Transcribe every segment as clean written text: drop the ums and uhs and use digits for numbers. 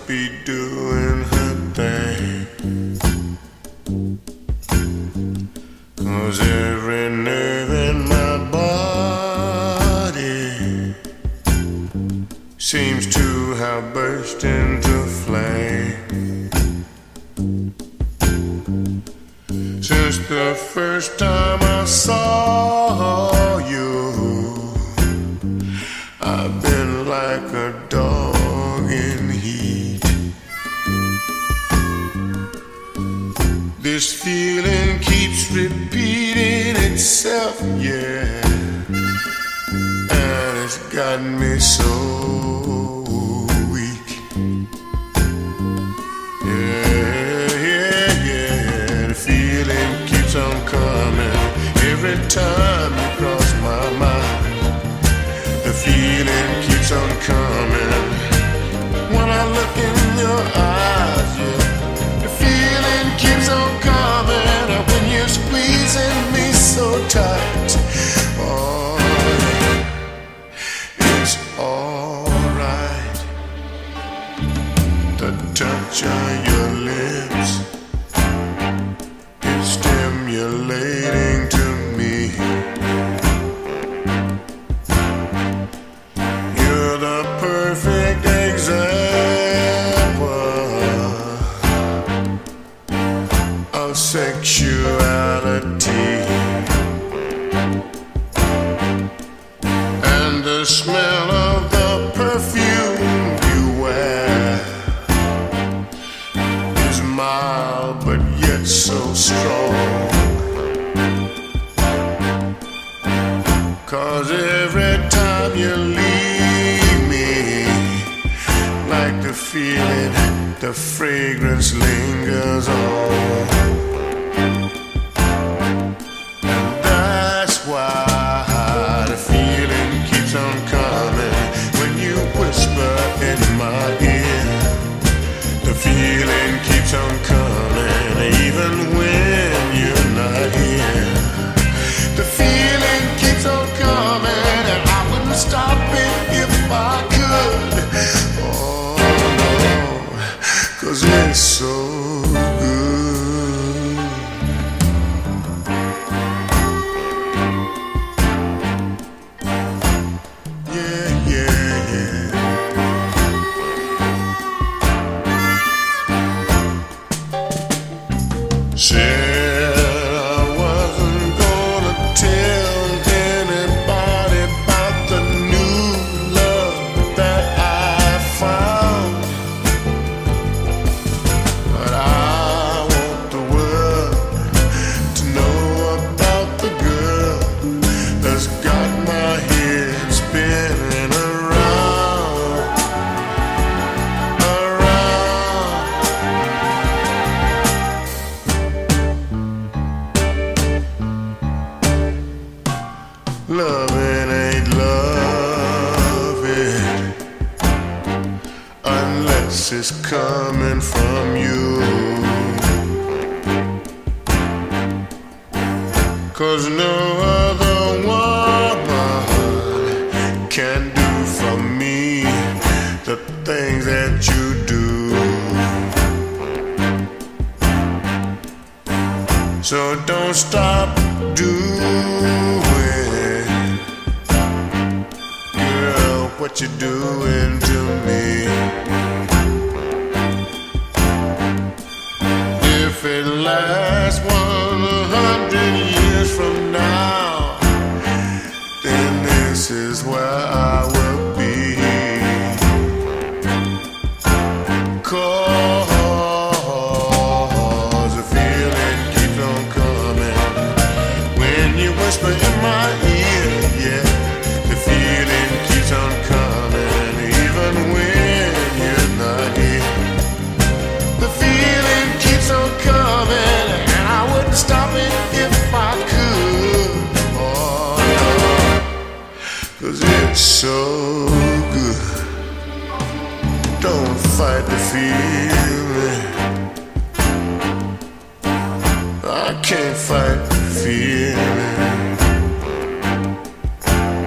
be doing her thing. 'Cause every nerve in my body seems to have burst into flame. Since the first time I saw you, I've been like a dog in heat. This feeling keeps repeating itself, yeah, and it's got me so weak. Yeah, the feeling keeps on coming every time you cross my mind. The feeling keeps on coming when I look in your eyes, yeah. The feeling keeps on coming when you're squeezing me so tight. Oh, it's alright. The touch of your lips is stimulating to me. You're the perfect example of sexuality, and the smell of the perfume you wear is mild but yet so strong. 'Cause every time you leave me, like the feeling, the fragrance lingers on. And that's why the feeling keeps on coming when you whisper in my ear. The feeling keeps on coming even when you're not here. The feeling keeps on coming, and I wouldn't stop it if I could. Oh no, 'cause it's so good. Yeah, yeah, yeah. Said I wasn't gonna tell anybody about the new love that I found, but I want the world to know about the girl that's got my head spinning around, around. Loving ain't loving unless it's coming from you. 'Cause no other woman can do for me the things that you do. So don't stop doing, girl, what you doing to me. If it lasts 100 years from now, then this is where I will be. 'Cause the feeling keeps on coming when you whisper in my ear, yeah. The feeling keeps on coming even when you're not here. The feeling keeps on coming, and I wouldn't stop it if I could. Oh no, 'cause it's so good. Don't fight the feeling. I can't fight the feeling.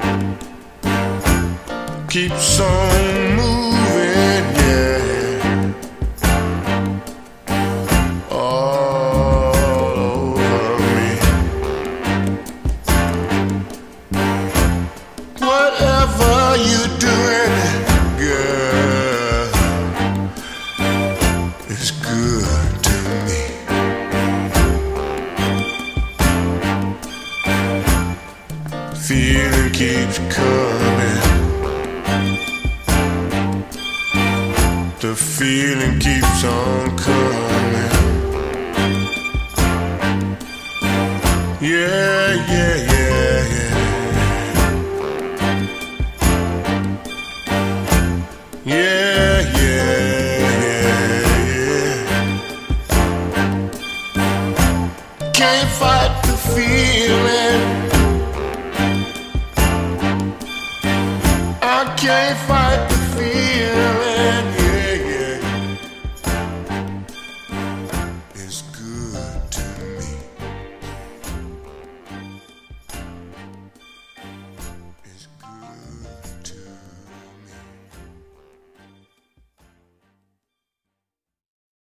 Keeps on moving, yeah. the feeling keeps on coming. Yeah, yeah, yeah, yeah. Yeah, yeah, yeah, yeah. Can't fight the feeling. I can't fight